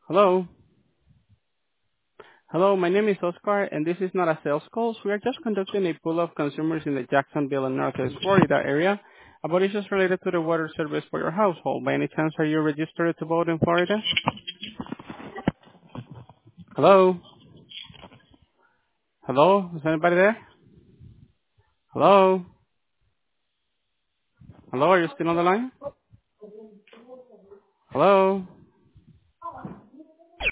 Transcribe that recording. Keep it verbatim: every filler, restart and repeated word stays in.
Hello. Hello, my name is Oscar, and this is not a sales call. We are just conducting a poll of consumers in the Jacksonville and Northwest Florida area about issues related to the water service for your household. By any chance, are you registered to vote in Florida? Hello? Hello? Is anybody there? Hello? Hello, are you still on the line? Hello?